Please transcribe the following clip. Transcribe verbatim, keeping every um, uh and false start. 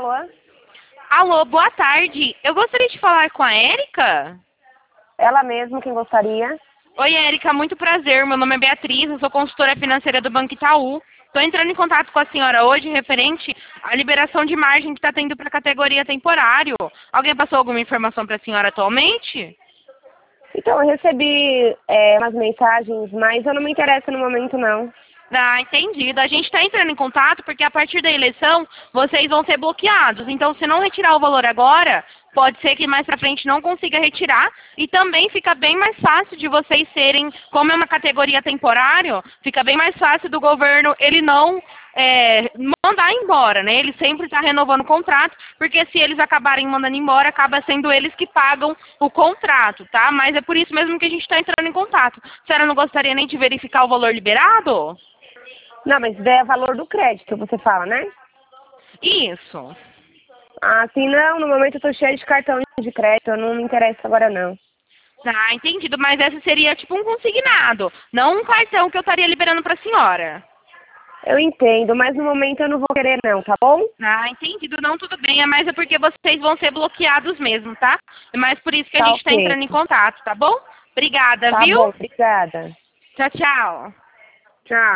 Alô? Alô, boa tarde. Eu gostaria de falar com a Érica. Ela mesma, quem gostaria? Oi, Érica, muito prazer. Meu nome é Beatriz, eu sou consultora financeira do Banco Itaú. Estou entrando em contato com a senhora hoje referente à liberação de margem que está tendo para a categoria temporário. Alguém passou alguma informação para a senhora atualmente? Então, eu recebi é, umas mensagens, mas eu não me interesso no momento, não. Ah, entendido. A gente está entrando em contato porque a partir da eleição vocês vão ser bloqueados. Então, se não retirar o valor agora, pode ser que mais para frente não consiga retirar. E também fica bem mais fácil de vocês serem, como é uma categoria temporária, fica bem mais fácil do governo ele não é, mandar embora, né? Ele sempre está renovando o contrato, porque se eles acabarem mandando embora, acaba sendo eles que pagam o contrato, tá? Mas é por isso mesmo que a gente está entrando em contato. A senhora não gostaria nem de verificar o valor liberado? Não, mas é o valor do crédito, você fala, né? Isso. Ah, sim, não, no momento eu tô cheia de cartão de crédito, eu não me interesso agora, não. Ah, entendido. Mas essa seria tipo um consignado, não um cartão que eu estaria liberando para a senhora. Eu entendo, mas no momento eu não vou querer, não, tá bom? Ah, entendido. Não, tudo bem. É mais é porque vocês vão ser bloqueados mesmo, tá? É mais por isso que a Tá gente está ok. entrando em contato, tá bom? Obrigada, Tá viu? bom, obrigada. Tchau, tchau. Tchau.